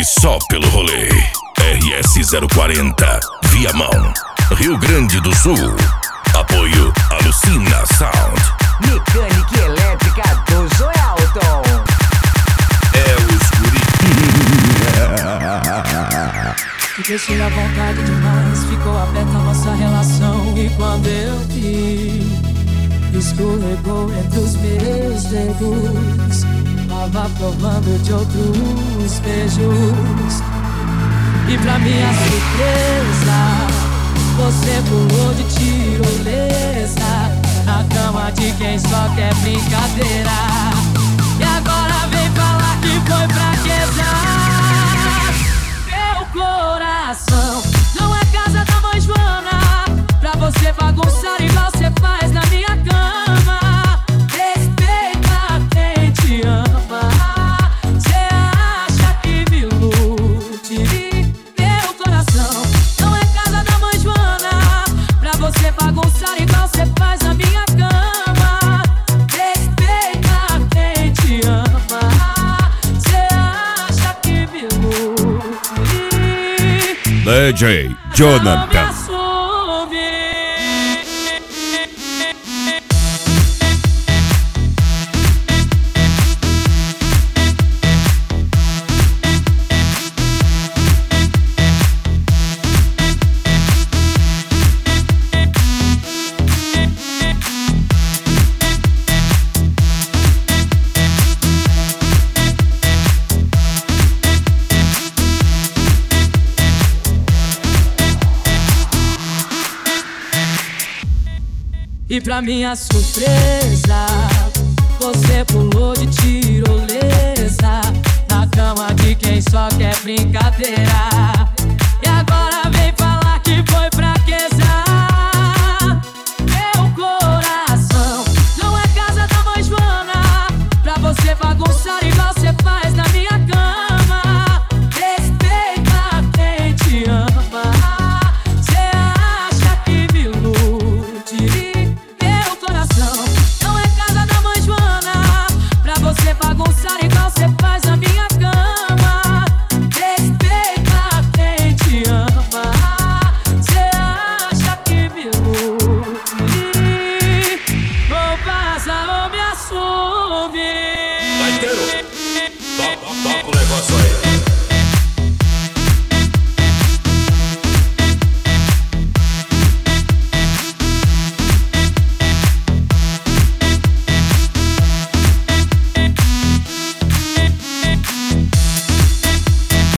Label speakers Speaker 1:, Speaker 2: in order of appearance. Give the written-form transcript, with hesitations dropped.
Speaker 1: E só pelo rolê. RS 040, Viamão, Rio Grande do Sul. Apoio Alucina Sound.
Speaker 2: Mecânica elétrica do Joelton.
Speaker 1: É os guri.
Speaker 3: Fiquei cheio à vontade demais, ficou aberta a nossa relação. E quando eu vi, escorregou entre os meus dedos. Tava provando de outros beijos. E pra minha surpresa, você pulou de tirolesa na cama de quem só quer brincadeira. E agora vem falar que foi fraqueza. Meu coração não é casa da mãe Joana pra você bagunçar igual você faz na minha cama. Respeita quem te ama. Cê acha que me ilude? Meu coração não é casa da mãe Joana pra você bagunçar igual você faz na minha cama. Respeita quem te ama. Cê acha que me ilude?
Speaker 1: DJ Jonathan.
Speaker 3: E pra minha surpresa, você pulou de tirolesa na cama de quem só quer brincadeira. E agora